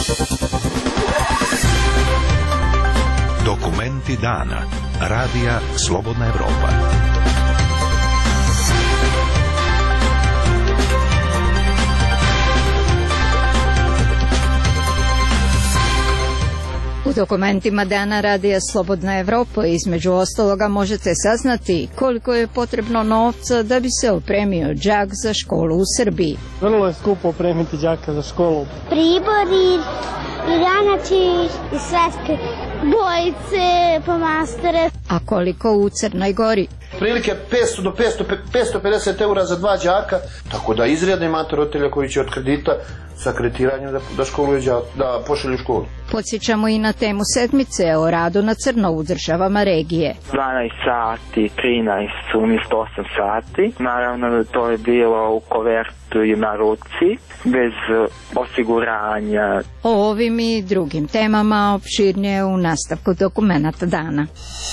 Dokumenti dana. Radija Slobodna Evropa. U dokumentima dana Radija Slobodna Evropa između ostaloga možete saznati koliko je potrebno novca da bi se opremio đak za školu u Srbiji. Vrlo je skupo opremiti đaka za školu. Pribori, granači i sveske, bojice, pomastore. A koliko u Crnoj Gori? Prilike 500 do 550 eura za dva đaka, tako da izrядno imate roditelja koji će od kredita sa kreditiranjem da školuju đaka, da pošalju školu. Podsjećamo i na temu sedmice o radu na crno u državama regije. 12 sati, 13 umjesto 8 sati. Naravno to je bilo u kovertu i na ruci, bez osiguranja. O ovim i drugim temama opširnije u nastavku dokumenata dana.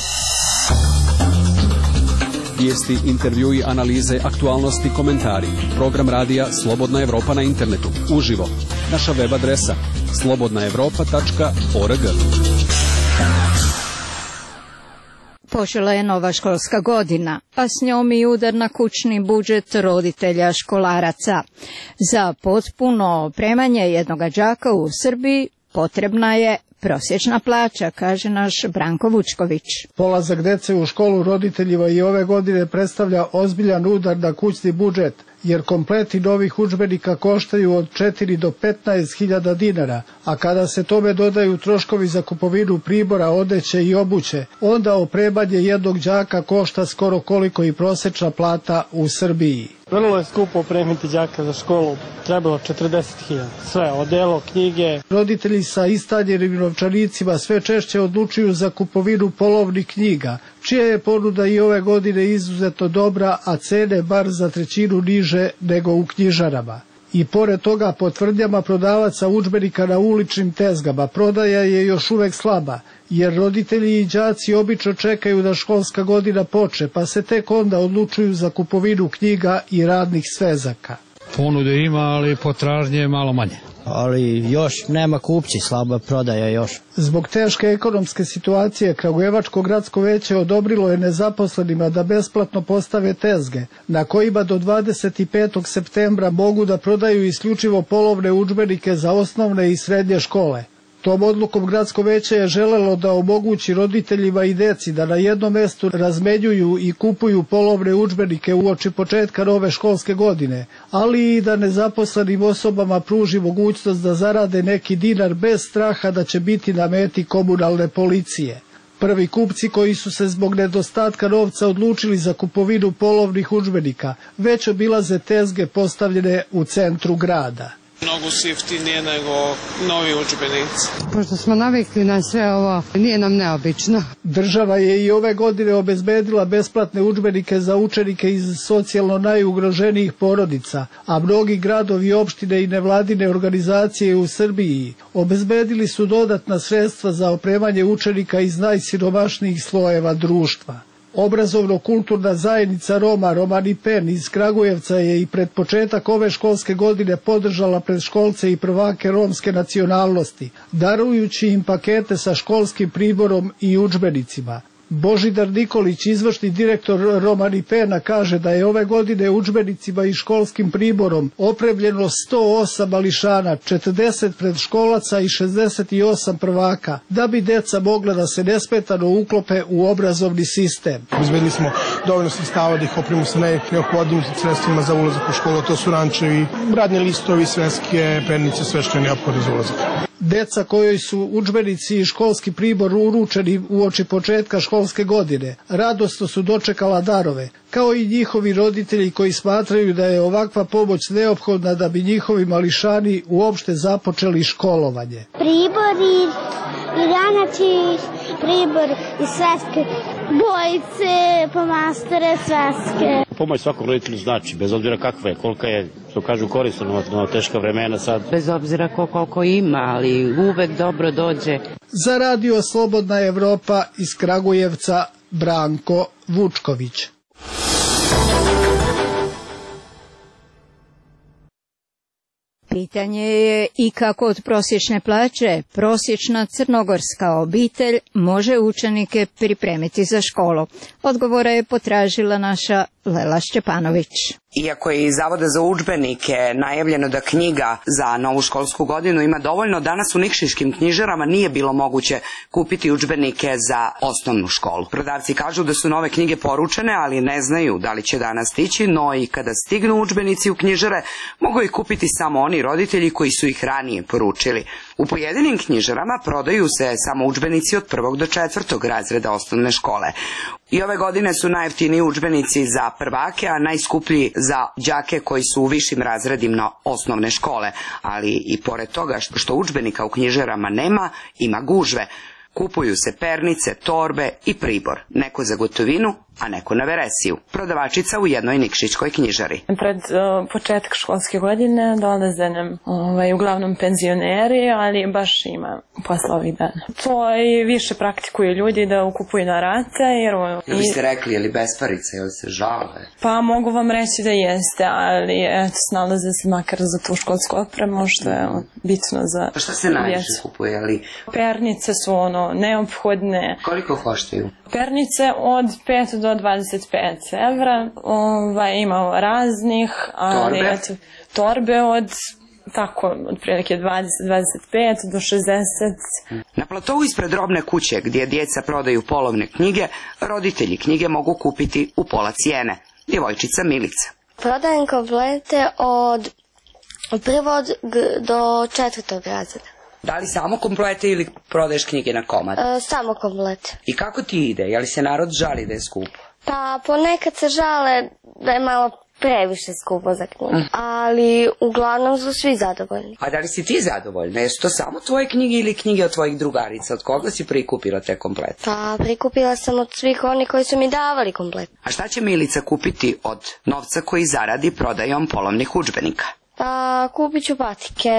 Vijesti, intervjui, analize, aktualnosti, komentari. Program radija Slobodna Evropa na internetu. Uživo. Naša web adresa slobodnaevropa.org. Počela je nova školska godina, a s njom i udar na kućni budžet roditelja školaraca. Za potpuno opremanje jednog đaka u Srbiji potrebna je prosječna plaća, kaže naš Branko Vučković. Polazak dece u školu roditeljima i ove godine predstavlja ozbiljan udar na kućni budžet, jer kompleti novih udžbenika koštaju od 4 do 15.000 dinara, a kada se tome dodaju troškovi za kupovinu pribora, odeće i obuće, onda opremanje jednog đaka košta skoro koliko i prosječna plata u Srbiji. Vrlo je skupo opremiti đaka za školu, trebalo 40.000. Sve, odelo, knjige. Roditelji sa istanjenim novčanicima sve češće odlučuju za kupovinu polovnih knjiga, čija je ponuda i ove godine izuzetno dobra, a cene bar za trećinu niže nego u knjižarama. I pored toga, po tvrdnjama prodavaca udžbenika na uličnim tezgama, prodaja je još uvek slaba, jer roditelji i đaci obično čekaju da školska godina počne, pa se tek onda odlučuju za kupovinu knjiga i radnih svezaka. Ponude ima, ali potražnje je malo manje. Ali još nema kupci, slaba prodaja još. Zbog teške ekonomske situacije, Kragujevačko gradsko veće odobrilo je nezaposlenima da besplatno postave tezge, na kojima do 25. septembra mogu da prodaju isključivo polovne udžbenike za osnovne i srednje škole. Tom odlukom gradsko veće je želelo da omogući roditeljima i deci da na jednom mestu razmenjuju i kupuju polovne udžbenike uoči početka nove školske godine, ali i da nezaposlenim osobama pruži mogućnost da zarade neki dinar bez straha da će biti na meti komunalne policije. Prvi kupci koji su se zbog nedostatka novca odlučili za kupovinu polovnih udžbenika već obilaze tezge postavljene u centru grada. Mnogo su jeftinije nego novi udžbenici. Pošto smo navikli na sve ovo, nije nam neobično. Država je i ove godine obezbedila besplatne udžbenike za učenike iz socijalno najugroženijih porodica, a mnogi gradovi, opštine i nevladine organizacije u Srbiji obezbedili su dodatna sredstva za opremanje učenika iz najsiromašnijih slojeva društva. Obrazovno-kulturna zajednica Roma Romani Pen iz Kragujevca je i pred početak ove školske godine podržala predškolce i prvake romske nacionalnosti, darujući im pakete sa školskim priborom i udžbenicima. Božidar Nikolić, izvršni direktor Romani Pena, kaže da je ove godine udžbenicima i školskim priborom opremljeno 108 mališana, 40 predškolaca i 68 prvaka, da bi deca mogla da se nesmetano uklope u obrazovni sistem. Obezbedili smo dovoljno sredstava da ih opremimo sa neophodnim sredstvima za ulazak u školu, to su rančevi, radni listovi, sveske, pennice, sve što je neophodno za ulazak. Deca kojoj su udžbenici i školski pribor uručeni uoči početka školske godine radosno su dočekala darove, kao i njihovi roditelji koji smatraju da je ovakva pomoć neophodna da bi njihovi mališani uopšte započeli školovanje. Pribori, granači, pribor i sveske, bojice, pomastore, sveske. Pomoć svakom roditelju znači, bez obzira kakva je, kolika je, što kažu, korisno na teška vremena sad. Bez obzira koliko ima, ali uvek dobro dođe. Za Radio Slobodna Evropa iz Kragujevca, Branko Vučković. Pitanje je i kako od prosječne plaće prosječna crnogorska obitelj može učenike pripremiti za školu. Odgovore je potražila naša Lela Šćepanović. Iako je iz Zavoda za udžbenike najavljeno da knjiga za novu školsku godinu ima dovoljno, danas u nikšićkim knjižarama nije bilo moguće kupiti udžbenike za osnovnu školu. Prodavci kažu da su nove knjige poručene, ali ne znaju da li će danas stići, no i kada stignu udžbenici u knjižare, mogu ih kupiti samo oni roditelji koji su ih ranije poručili. U pojedinim knjižarama prodaju se samo udžbenici od 1. do 4. razreda osnovne škole. I ove godine su najjeftiniji udžbenici za prvake, a najskuplji za đake koji su u višim razredima osnovne škole. Ali i pored toga što udžbenika u knjižarama nema, ima gužve. Kupuju se pernice, torbe i pribor. Neko za gotovinu, a neko na veresiju. Prodavačica u jednoj nikšićkoj knjižari. Pred početak školske godine dolaze nam uglavnom penzioneri, ali baš ima posla ovih dana. To i više praktikuju ljudi da kupuju na rate. Vi ste rekli, je li besparica, je li se žale? Pa mogu vam reći da jeste, ali snalaze se makar za tu školsku opremu, što je bitno za djecu. Šta se najviše kupuje? Pernice su neophodne. Koliko koštaju? Pernice od 5 do 25 evra, ima raznih, ali torbe od tako, otprilike 20-25 do 60. Na platovu ispred robne kuće, gdje djeca prodaju polovne knjige, roditelji knjige mogu kupiti u pola cijene. Djevojčica Milica. Prodajem komplete od 1. do 4. razreda. Da li samo komplete ili prodaješ knjige na komad? Samo komplete. I kako ti ide? Je li se narod žali da je skupo? Pa ponekad se žale da je malo previše skupo za knjige, ali uglavnom su svi zadovoljni. A da li si ti zadovoljna? Jesu to samo tvoje knjige ili knjige od tvojih drugarica? Od koga si prikupila te komplete? Pa prikupila sam od svih onih koji su mi davali komplete. A šta će Milica kupiti od novca koji zaradi prodajom polovnih udžbenika? Pa kupit ću patike,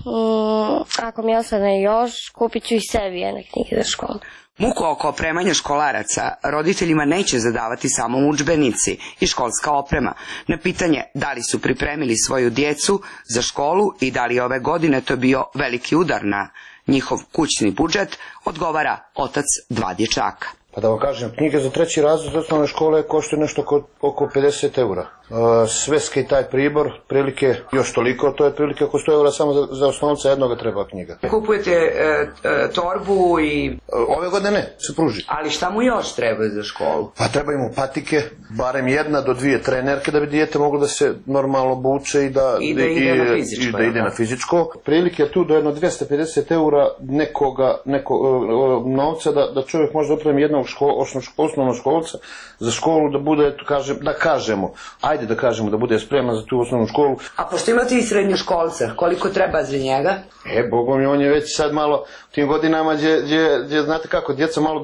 ako mi ostane još, kupit ću i sebi jedne knjige za školu. Muku oko opremanja školaraca roditeljima neće zadavati samo udžbenici i školska oprema. Na pitanje da li su pripremili svoju djecu za školu i da li ove godine to bio veliki udar na njihov kućni budžet, odgovara otac 2 dječaka. Pa da vam kažem, knjige za 3. razred osnovne škole koštaju nešto oko 50 eura. Sveske i taj pribor, prilike još toliko, to je prilike oko 100 eura samo za osnovca jednoga treba knjiga. Kupujete torbu i... Ove godine ne, se pruži. Ali šta mu još treba za školu? Pa trebaju mu patike, barem 1 do 2 trenerke da bi dijete moglo da se normalno buče i da ide na fizičko. Prilike je tu do jedno 250 eura nekog novca da čovjek može opremi jednog osnovnoškolca za školu da bude, da kažemo, da bude spreman za tu osnovnu školu. A pošto imate i srednjoškolca, koliko treba za njega? Bogom je, on je već sad malo u tim godinama gdje znate kako, djeca malo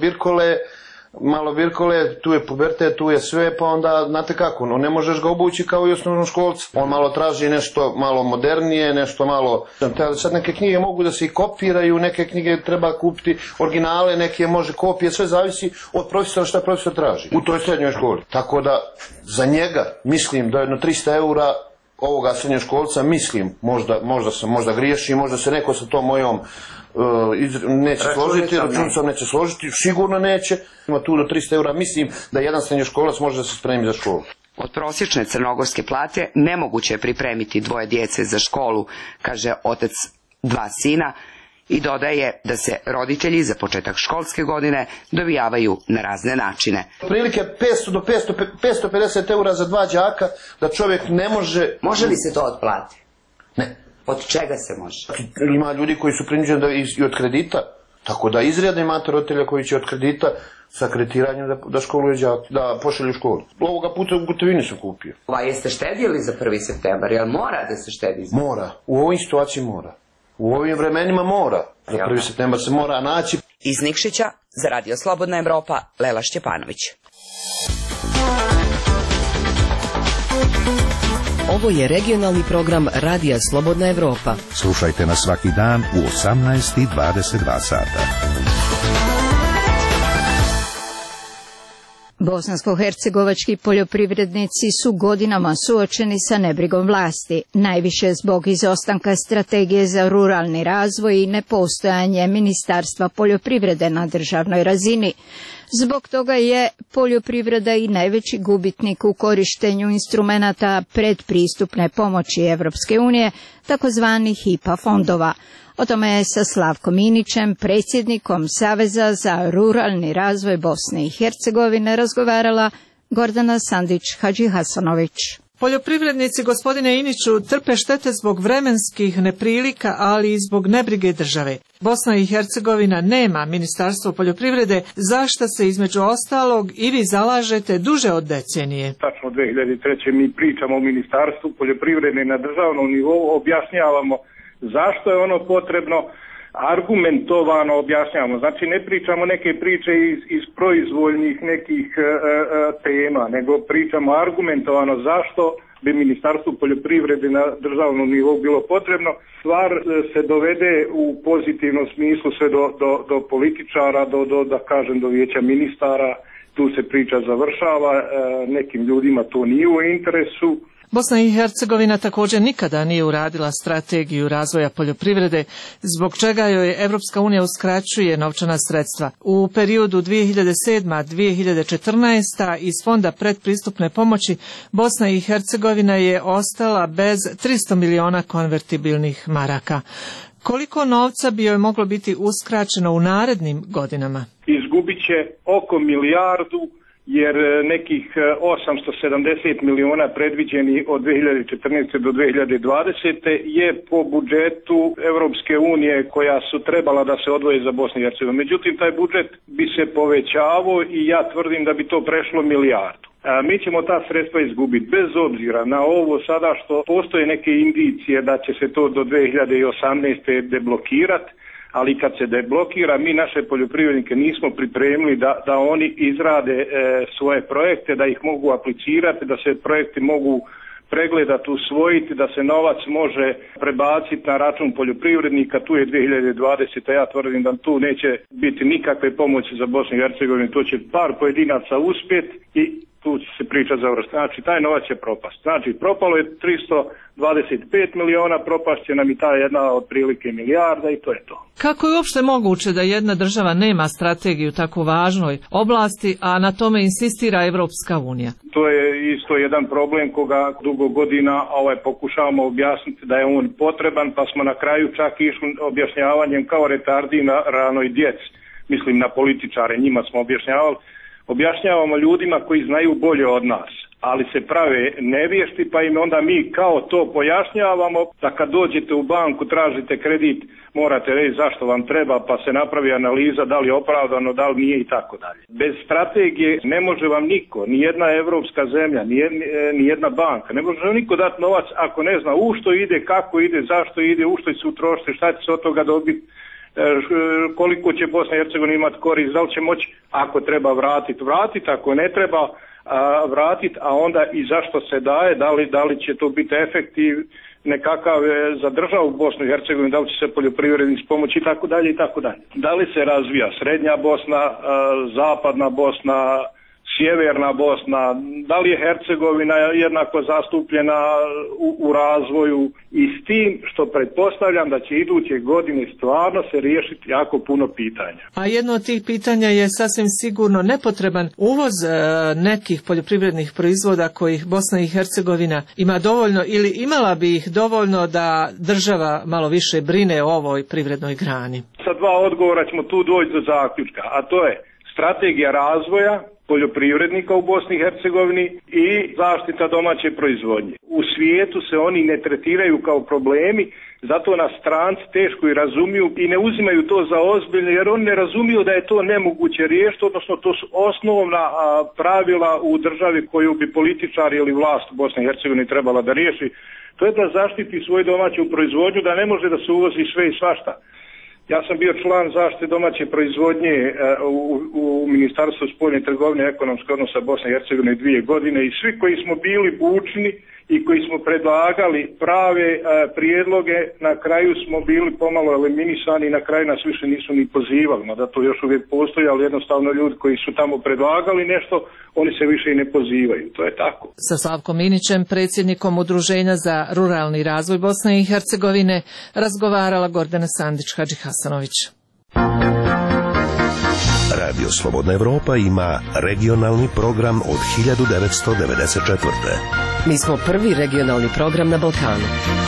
birkole, tu je pubertet, tu je sve, pa onda, znate kako, ne možeš ga obući kao i osnovnoškolca. On malo traži nešto malo modernije, nešto malo... Sad neke knjige mogu da se i kopiraju, neke knjige treba kupiti originale, neke može kopije, sve zavisi od profesora šta profesor traži u toj srednjoj školi. Tako da, za njega, mislim da jedno 300 eura ovoga srednjoškolca, mislim, možda griješim, možda se neko sa tom mojom neće složiti, računicom neće složiti, sigurno neće. Ima tu do 300 eura, mislim da jedan srednjoškolac može da se spremi za školu. Od prosječne crnogorske plate nemoguće je pripremiti 2 djece za školu, kaže otac 2 sina, i dodaje da se roditelji za početak školske godine dovijavaju na razne načine. Prilike 500 do 550 eura za 2 đaka, da čovjek ne može... Može li se to otplatiti? Ne. Od čega se može? Ima ljudi koji su prinuđeni i od kredita, tako da izreda imate roditelja koji će od kredita sa kreditiranjem da školuje đaka, da pošalju školu. Ovoga puta u gotovini sam kupio. Jeste štedili za 1. septembar? Jel mora da se štedi? Mora. U ovoj situaciji mora. U ovim vremenima mora. Za 1. septembar se mora naći. Iz Nikšića, za Radio Slobodna Evropa, Lela Šćepanović. Ovo je regionalni program Radija Slobodna Evropa. Slušajte nas svaki dan u 18:22 sata. Bosansko-hercegovački poljoprivrednici su godinama suočeni sa nebrigom vlasti, najviše zbog izostanka strategije za ruralni razvoj i nepostojanje Ministarstva poljoprivrede na državnoj razini. Zbog toga je poljoprivreda i najveći gubitnik u korištenju instrumenata predpristupne pomoći Evropske unije, takozvanih IPA fondova. O tome je sa Slavkom Inićem, predsjednikom Saveza za ruralni razvoj Bosne i Hercegovine, razgovarala Gordana Sandić-Hadžihasanović. Poljoprivrednici, gospodine Iniću, trpe štete zbog vremenskih neprilika, ali i zbog nebrige države. Bosna i Hercegovina nema Ministarstvo poljoprivrede, zašto se između ostalog i vi zalažete duže od decenije. Tačno 2003. mi pričamo o Ministarstvu poljoprivrede na državnom nivou, objašnjavamo zašto je ono potrebno, argumentovano objašnjavamo. Znači ne pričamo neke priče iz proizvoljnih nekih tema, nego pričamo argumentovano zašto bi Ministarstvo poljoprivrede na državnom nivou bilo potrebno. Stvar se dovede u pozitivnom smislu sve do političara, do vijeća ministara, tu se priča završava, nekim ljudima to nije u interesu. Bosna i Hercegovina također nikada nije uradila strategiju razvoja poljoprivrede, zbog čega joj Evropska unija uskraćuje novčana sredstva. U periodu 2007-2014 iz Fonda predpristupne pomoći Bosna i Hercegovina je ostala bez 300 miliona konvertibilnih maraka. Koliko novca bi joj moglo biti uskraćeno u narednim godinama? Izgubit će oko milijardu, jer nekih 870 miliona predviđeni od 2014. do 2020. je po budžetu Evropske unije koja su trebala da se odvoje za Bosnu i Hercegovinu. Međutim, taj budžet bi se povećavao i ja tvrdim da bi to prešlo milijardu. Mi ćemo ta sredstva izgubiti bez obzira na ovo sada što postoje neke indicije da će se to do 2018. deblokirati, ali kad se deblokira, mi naše poljoprivrednike nismo pripremili da oni izrade svoje projekte, da ih mogu aplicirati, da se projekti mogu pregledati, usvojiti, da se novac može prebaciti na račun poljoprivrednika. Tu je 2020. Ja tvrdim da tu neće biti nikakve pomoći za Bosnu i Hercegovinu, to će par pojedinaca uspjeti i tu će se priča završiti. Znači, taj novac će propast. Znači, propalo je 325 miliona, propast će nam i ta jedna otprilike milijarda i to je to. Kako je uopšte moguće da jedna država nema strategiju tako važnoj oblasti, a na tome insistira Evropska unija? To je isto jedan problem koga dugo godina pokušavamo objasniti da je on potreban, pa smo na kraju čak išli objašnjavanjem kao retardi na ranoj djeci. Mislim na političare, njima smo objašnjavamo ljudima koji znaju bolje od nas, ali se prave nevješti, pa im onda mi kao to pojašnjavamo da kad dođete u banku, tražite kredit, morate reći zašto vam treba, pa se napravi analiza da li je opravdano, da li nije i tako dalje. Bez strategije ne može vam niko, ni jedna evropska zemlja, ni jedna banka, ne može vam niko dati novac ako ne zna u što ide, kako ide, zašto ide, u što će se utrošiti, šta će se od toga dobiti, koliko će Bosna i Hercegovina imati korist, da li će moći ako treba vratiti, ako ne treba vratiti, a onda i zašto se daje, da li će to biti efektiv nekakav za državu Bosnu i Hercegovinu, da li će se poljoprivrednici pomoći i tako dalje i tako dalje. Da li se razvija srednja Bosna, zapadna Bosna, sjeverna Bosna, da li je Hercegovina jednako zastupljena u razvoju i s tim što pretpostavljam da će iduće godine stvarno se riješiti jako puno pitanja. A jedno od tih pitanja je sasvim sigurno nepotreban uvoz nekih poljoprivrednih proizvoda kojih Bosna i Hercegovina ima dovoljno ili imala bi ih dovoljno da država malo više brine o ovoj privrednoj grani. Sa dva odgovora ćemo tu doći do zaključka, a to je strategija razvoja poljoprivrednika u Bosni i Hercegovini i zaštita domaće proizvodnje. U svijetu se oni ne tretiraju kao problemi, zato nas stranci teško i razumiju i ne uzimaju to za ozbiljno, jer oni ne razumiju da je to nemoguće riješiti, odnosno to su osnovna pravila u državi koju bi političari ili vlast u Bosni i Hercegovini trebala da riješi. To je da zaštiti svoju domaću proizvodnju, da ne može da se uvozi sve i svašta. Ja sam bio član zaštite domaće proizvodnje u Ministarstvu spoljne trgovine i ekonomskog odnosa Bosne i Hercegovine 2 godine i svi koji smo bili bučni i koji smo predlagali prave prijedloge, na kraju smo bili pomalo eliminisani i na kraju nas više nisu ni pozivali, mada to još uvijek postoji, ali jednostavno ljudi koji su tamo predlagali nešto, oni se više i ne pozivaju, to je tako. Sa Slavkom Inićem, predsjednikom Udruženja za ruralni razvoj Bosne i Hercegovine, razgovarala Gordana Sandić-Hadžihasanović. Radio Slobodna Evropa ima regionalni program od 1994. Mi smo prvi regionalni program na Balkanu.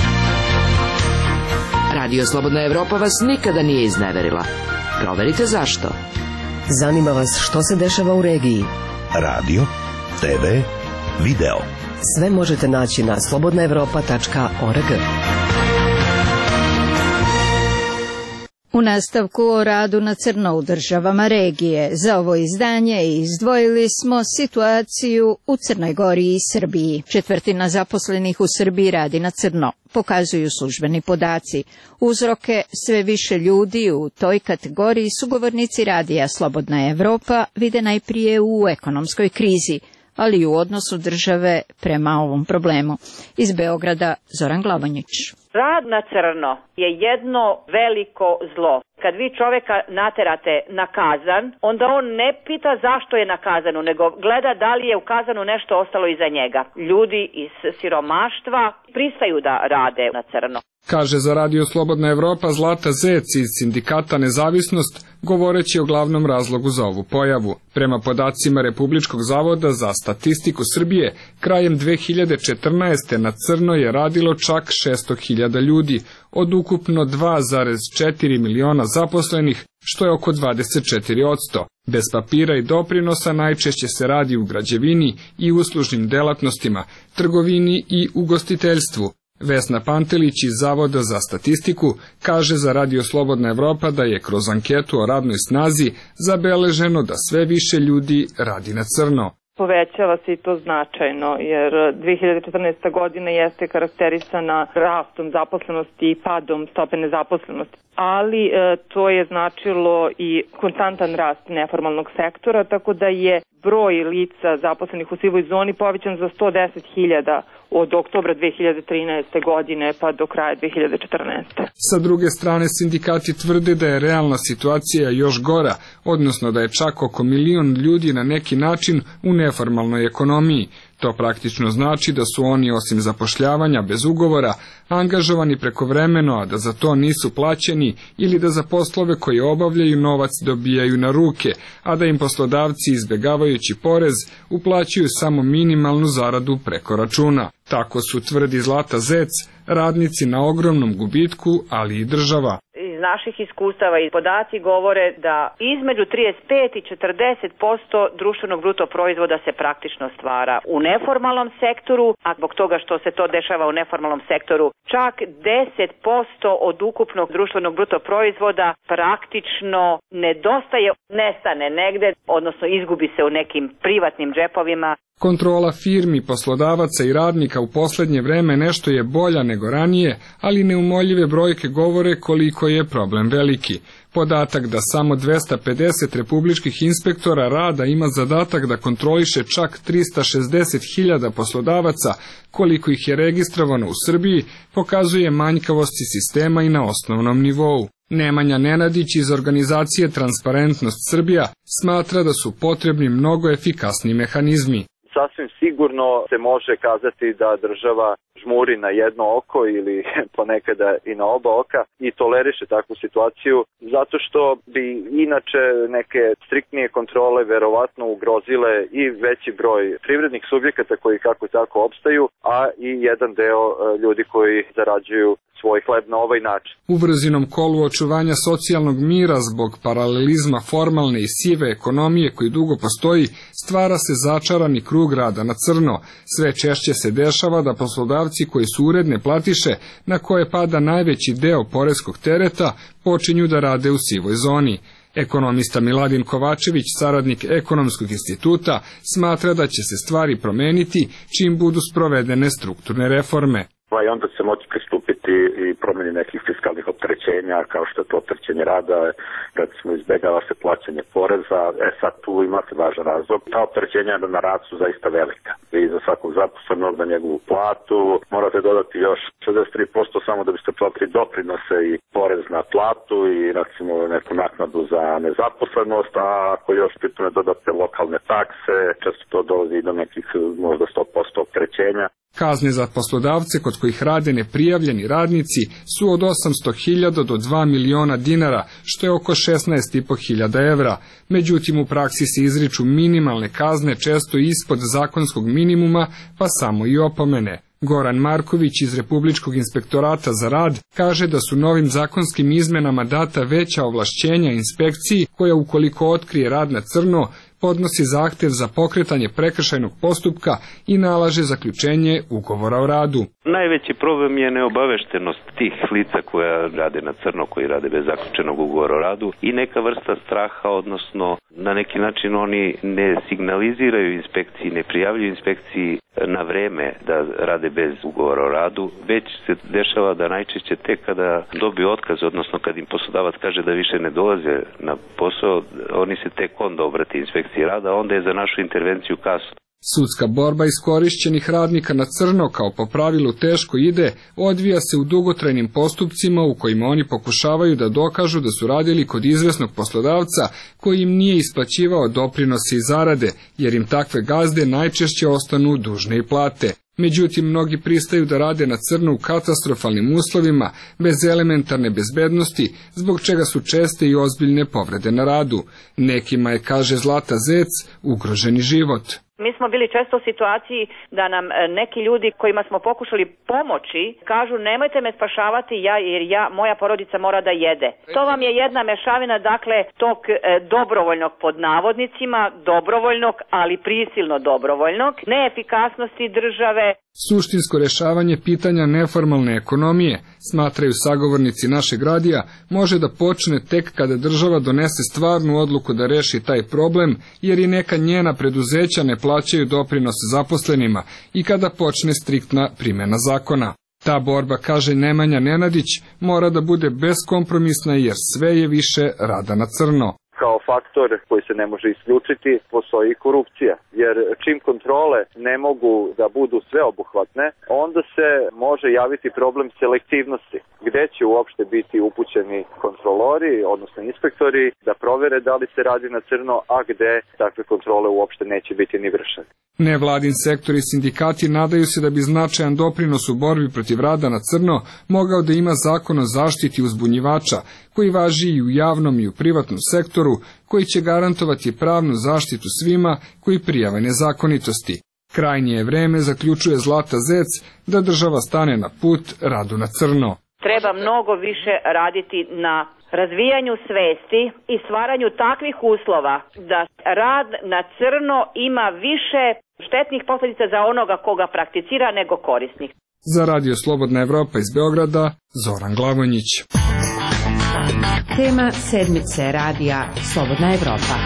Radio Slobodna Evropa vas nikada nije izneverila. Proverite zašto. Zanima vas što se dešava u regiji. Radio, TV, video. Sve možete naći na slobodnaevropa.org. U nastavku o radu na crno u državama regije. Za ovo izdanje izdvojili smo situaciju u Crnoj Gori i Srbiji. 1/4 zaposlenih u Srbiji radi na crno, pokazuju službeni podaci. Uzroke sve više ljudi u toj kategoriji sugovornici radija Slobodna Evropa vide najprije u ekonomskoj krizi, ali i u odnosu države prema ovom problemu. Iz Beograda Zoran Glavonjić. Rad na crno je jedno veliko zlo. Kad vi čoveka naterate na kazan, onda on ne pita zašto je na kazanu, nego gleda da li je u kazanu nešto ostalo iza njega. Ljudi iz siromaštva pristaju da rade na crno. Kaže za Radio Slobodna Evropa Zlata Zec iz sindikata Nezavisnost, govoreći o glavnom razlogu za ovu pojavu. Prema podacima Republičkog zavoda za statistiku Srbije, krajem 2014. na crno je radilo čak 600.000 ljudi, od ukupno 2,4 miliona zaposlenih, što je oko 24%. Bez papira i doprinosa najčešće se radi u građevini i uslužnim delatnostima, trgovini i ugostiteljstvu. Vesna Pantelić iz Zavoda za statistiku kaže za Radio Slobodna Evropa da je kroz anketu o radnoj snazi zabeleženo da sve više ljudi radi na crno. Povećava se i to značajno, jer 2014. godina jeste karakterisana rastom zaposlenosti i padom stope nezaposlenosti. Ali to je značilo i konstantan rast neformalnog sektora, tako da je broj lica zaposlenih u sivoj zoni povećan za 110.000 od oktobra 2013. godine pa do kraja 2014. Sa druge strane, sindikati tvrde da je realna situacija još gora, odnosno da je čak oko 1 milion ljudi na neki način u neformalnoj ekonomiji. To praktično znači da su oni osim zapošljavanja bez ugovora angažovani prekovremeno, a da za to nisu plaćeni ili da za poslove koje obavljaju novac dobijaju na ruke, a da im poslodavci izbjegavajući porez uplaćuju samo minimalnu zaradu preko računa. Tako su, tvrdi Zlata Zec, radnici na ogromnom gubitku, ali i država. Iz naših iskustava i podaci govore da između 35 i 40% društvenog bruto proizvoda se praktično stvara u neformalnom sektoru, a zbog toga što se to dešava u neformalnom sektoru, čak 10% od ukupnog društvenog bruto proizvoda praktično nedostaje, nestane negde, odnosno izgubi se u nekim privatnim džepovima. Kontrola firmi, poslodavaca i radnika u posljednje vreme nešto je bolja nego ranije, ali neumoljive brojke govore koliko je problem veliki. Podatak da samo 250 republičkih inspektora rada ima zadatak da kontroliše čak 360.000 poslodavaca, koliko ih je registrovano u Srbiji, pokazuje manjkavosti sistema i na osnovnom nivou. Nemanja Nenadić iz organizacije Transparentnost Srbija smatra da su potrebni mnogo efikasni mehanizmi. Sasvim sigurno se može kazati da država žmuri na jedno oko ili ponekada i na oba oka i toleriše takvu situaciju, zato što bi inače neke striktnije kontrole verovatno ugrozile i veći broj privrednih subjekata koji kako tako opstaju, a i jedan deo ljudi koji zarađuju svoj hleb na ovaj način. U vrzinom kolu očuvanja socijalnog mira zbog paralelizma formalne i sive ekonomije koji dugo postoji, stvara se začarani krug rada na crno. Sve češće se dešava da poslodavci koji su uredne platiše, na koje pada najveći deo poreskog tereta, počinju da rade u sivoj zoni. Ekonomista Miladin Kovačević, saradnik Ekonomskog instituta, smatra da će se stvari promeniti čim budu sprovedene strukturne reforme. I onda se moći pristupiti i promjeni nekih fiskalnih opterećenja, kao što je to opterećenje rada, recimo izbjegava se plaćanje poreza. Sad tu imate važan razlog. Ta opterećenja na rad su zaista velika. I za svakog zaposlenog na njegovu platu morate dodati još 63% samo da biste platili doprinose i porez na platu i recimo neku naknadu za nezaposlenost, a ako još pitome dodate lokalne takse, često to dolazi do nekih možda 100% opterećenja. Kazne za poslodavce kod kojih rade neprijavljeni radnici su od 800.000 do 2 miliona dinara, što je oko 16.500 evra. Međutim, u praksi se izriču minimalne kazne, često ispod zakonskog minimuma, pa samo i opomene. Goran Marković iz Republičkog inspektorata za rad kaže da su novim zakonskim izmenama data veća ovlašćenja inspekciji koja ukoliko otkrije rad na crno podnosi zahtev za pokretanje prekršajnog postupka i nalaže zaključenje ugovora o radu. Najveći problem je neobaveštenost tih lica koja rade na crno, koji rade bez zaključenog ugovora o radu i neka vrsta straha, odnosno na neki način oni ne signaliziraju inspekciji, ne prijavljuju inspekciji na vreme da rade bez ugovora o radu, već se dešava da najčešće tek kada dobiju otkaz, odnosno kad im poslodavac kaže da više ne dolaze na posao, oni se tek onda obrate inspekciji rada, onda je za našu intervenciju kasno. Sudska borba iskorišćenih radnika na crno, kao po pravilu teško ide, odvija se u dugotrajnim postupcima u kojima oni pokušavaju da dokažu da su radili kod izvesnog poslodavca koji im nije isplaćivao doprinose i zarade, jer im takve gazde najčešće ostanu dužne i plate. Međutim, mnogi pristaju da rade na crno u katastrofalnim uslovima, bez elementarne bezbednosti, zbog čega su česte i ozbiljne povrede na radu. Nekima je, kaže Zlata Zec, ugroženi život. Mi smo bili često u situaciji da nam neki ljudi kojima smo pokušali pomoći kažu nemojte me spašavati jer moja porodica mora da jede. To vam je jedna mešavina, dakle, tog dobrovoljnog pod navodnicima, dobrovoljnog, ali prisilno dobrovoljnog, neefikasnosti države. Suštinsko rešavanje pitanja neformalne ekonomije, smatraju sagovornici našeg radija, može da počne tek kada država donese stvarnu odluku da reši taj problem, jer i neka njena preduzeća ne plaćaju doprinose zaposlenima i kada počne striktna primjena zakona. Ta borba, kaže Nemanja Nenadić, mora da bude beskompromisna jer sve je više rada na crno. Kao faktor koji se ne može isključiti postoji i korupcija, jer čim kontrole ne mogu da budu sveobuhvatne, onda se može javiti problem selektivnosti, gde će uopšte biti upućeni kontrolori, odnosno inspektori, da provere da li se radi na crno, a gde takve kontrole uopšte neće biti ni vršene. Nevladin sektor i sindikati nadaju se da bi značajan doprinos u borbi protiv rada na crno mogao da ima zakon o zaštiti uzbunjivača, koji važi i u javnom i u privatnom sektoru, koji će garantovati pravnu zaštitu svima koji prijave nezakonitosti. Krajnje je vreme, zaključuje Zlata Zec, da država stane na put radu na crno. Treba mnogo više raditi na razvijanju svesti i stvaranju takvih uslova da rad na crno ima više štetnih posljedica za onoga koga prakticira nego korisnih. Za Radio Slobodna Evropa iz Beograda, Zoran Glavonjić. Tema sedmice radija Slobodna Evropa.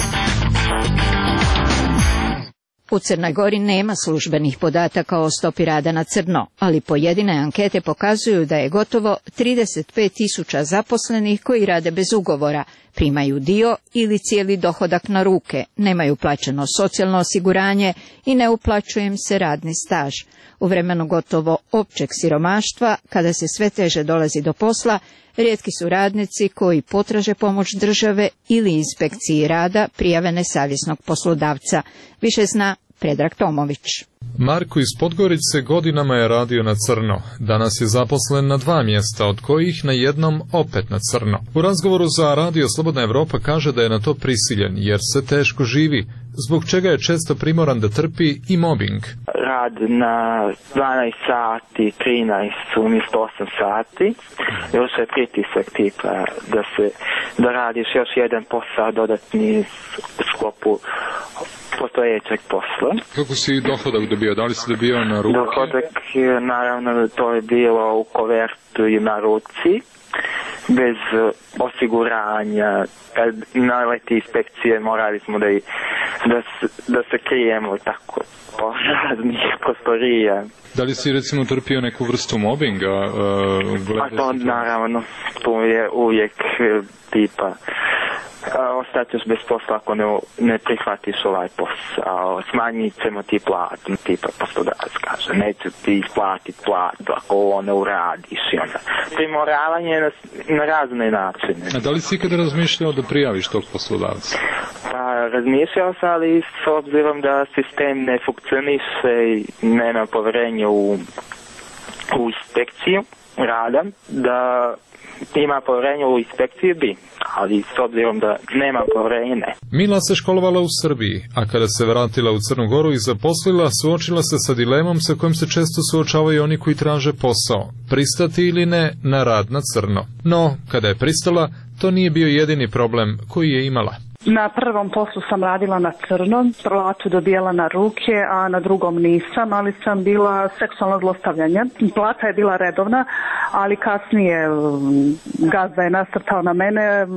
U Crnoj Gori nema službenih podataka o stopi rada na crno, ali pojedine ankete pokazuju da je gotovo 35.000 zaposlenih koji rade bez ugovora, primaju dio ili cijeli dohodak na ruke, nemaju plaćeno socijalno osiguranje i ne uplaćuje im se radni staž. U vremenu gotovo općeg siromaštva, kada se sve teže dolazi do posla, rijetki su radnici koji potraže pomoć države ili inspekciji rada prijave nesavjesnog poslodavca. Više zna Predrag Tomović. Marko iz Podgorice godinama je radio na crno. Danas je zaposlen na 2 mjesta, od kojih na jednom opet na crno. U razgovoru za Radio Slobodna Evropa kaže da je na to prisiljen, jer se teško živi, zbog čega je često primoran da trpi i mobbing. Rad na 12 sati, 13 umjesto 8 sati, još je pritisak tipa da radiš još jedan posao dodatni u sklopu postojećeg posla. Kako si dohodak dobio? Da li si dobio na ruke? Dohodak, naravno, to je bilo u kovertu i na ruci. bez osiguranja. Kad naleti inspekcije morali smo da se krijemo tako po raznih prostorija. Da li si recimo trpio neku vrstu mobinga? A to naravno, to je uvijek tipa ostaćeš bez posla ako ne prihvatiš ovaj posao, smanjit ćemo ti platu, tipa poslodavac kaže, neće ti isplatiti platu ako ovo ne uradiš i onda primoravanje na razne načine. A da li si ikada razmišljao da prijaviš tog poslodavca? Pa razmišljao sam, ali s obzirom da sistem ne funkcioniše i nema povjerenja u inspekciju rada, da ima povjerenje u inspekciju bi, ali s obzirom da nema povjerenje ne. Mila se školovala u Srbiji, a kada se vratila u Crnu Goru i zaposlila, suočila se sa dilemom sa kojom se često suočavaju oni koji traže posao, pristati ili ne na rad na crno. No, kada je pristala, to nije bio jedini problem koji je imala. Na prvom poslu sam radila na crno, platu dobijala na ruke, a na drugom nisam, ali sam bila seksualno zlostavljanje. Plata je bila redovna, ali kasnije gazda je nasrtao na mene,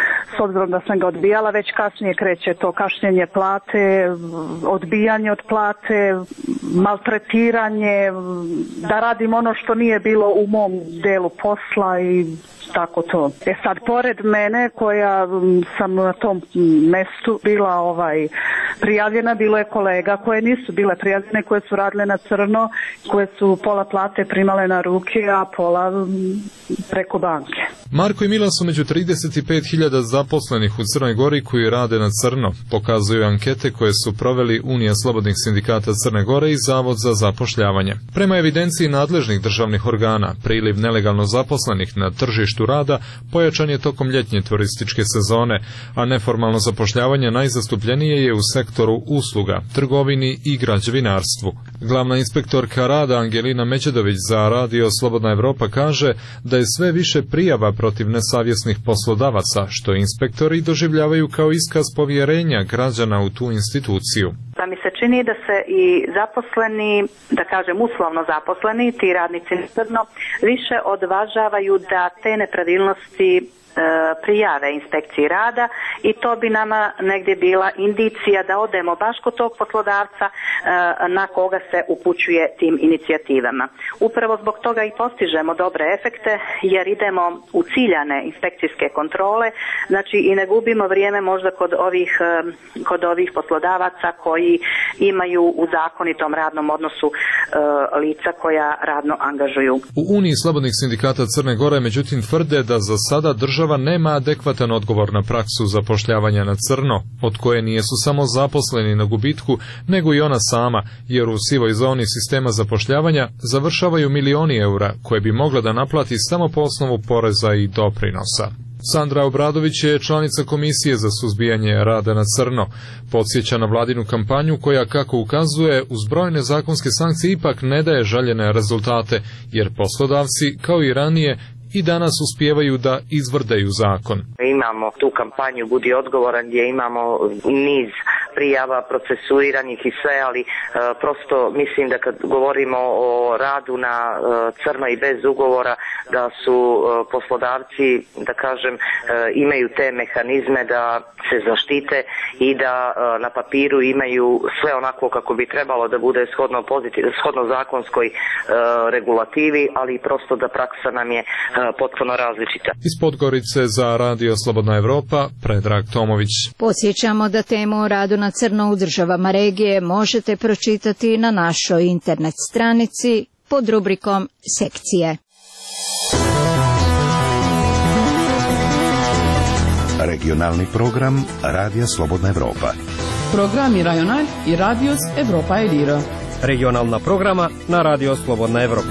s obzirom da sam ga odbijala, već kasnije kreće to kašnjenje plate, odbijanje od plate, maltretiranje, da radim ono što nije bilo u mom delu posla i tako to. Sad, pored mene koja sam na tom mestu bila prijavljena, bilo je kolega koje nisu bile prijavljene, koje su radile na crno, koje su pola plate primale na ruke, a pola preko banke. Marko i Mila su među 35.000 zaposlenih u Crnoj Gori koji rade na crno, pokazuju ankete koje su proveli Unija slobodnih sindikata Crne Gore i Zavod za zapošljavanje. Prema evidenciji nadležnih državnih organa, priliv nelegalno zaposlenih na tržištu rada pojačan je tokom ljetnje turističke sezone, a neformalno zapošljavanje najzastupljenije je u sektoru usluga, trgovini i građevinarstvu. Glavna inspektorka rada Angelina Međedović za Radio Slobodna Evropa kaže da je sve više prijava protiv nesavjesnih poslodavaca, što inspektori doživljavaju kao iskaz povjerenja građana u tu instituciju. Pa mi se čini da se i zaposleni, da kažem uslovno zaposleni, ti radnici na crno, više odvažavaju da te nepravilnosti prijave inspekciji rada i to bi nama negdje bila indicija da odemo baš kod tog poslodavca na koga se upućuje tim inicijativama. Upravo zbog toga i postižemo dobre efekte jer idemo u ciljane inspekcijske kontrole, znači i ne gubimo vrijeme možda kod ovih poslodavaca koji imaju u zakonitom radnom odnosu lica koja radno angažuju. U Uniji slobodnih sindikata Crne Gore međutim tvrde da za sada država nema adekvatan odgovor na praksu zapošljavanja na crno, od koje nijesu samo zaposleni na gubitku, nego i ona sama, jer u sivoj zoni sistema zapošljavanja završavaju milioni eura koje bi mogla da naplati samo po osnovu poreza i doprinosa. Sandra Obradović je članica Komisije za suzbijanje rada na crno. Podsjeća na vladinu kampanju koja, kako ukazuje, uz brojne zakonske sankcije ipak ne daje željene rezultate, jer poslodavci, kao i ranije, i danas uspijevaju da izvrdaju zakon. Imamo tu kampanju Budi odgovoran gdje imamo niz prijava procesuiranih i sve, ali prosto mislim da kad govorimo o radu na crno i bez ugovora da su poslodavci, da kažem, imaju te mehanizme da se zaštite i da na papiru imaju sve onako kako bi trebalo da bude shodno zakonskoj regulativi, ali prosto da praksa nam je potpuno različita. Iz Podgorice za Radio Slobodna Evropa, Predrag Tomović. Podsjećamo da temu o radu na crno u državama regije možete pročitati na našoj internet stranici pod rubrikom Sekcije. Regionalni program Radija Slobodna Evropa. Programi Rajonal i Radios Evropa Elira. Regionalna programa na Radio Slobodna Evropa.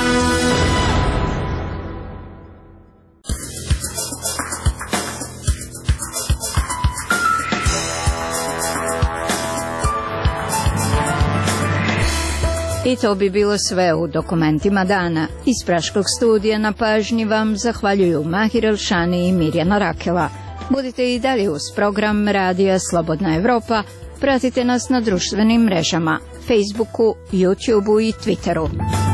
I to bi bilo sve u dokumentima dana. Iz Praškog studija na pažnji vam zahvaljuju Mahir Elšani i Mirjana Rakela. Budite i dalje uz program Radija Slobodna Evropa. Pratite nas na društvenim mrežama, Facebooku, YouTubeu i Twitteru.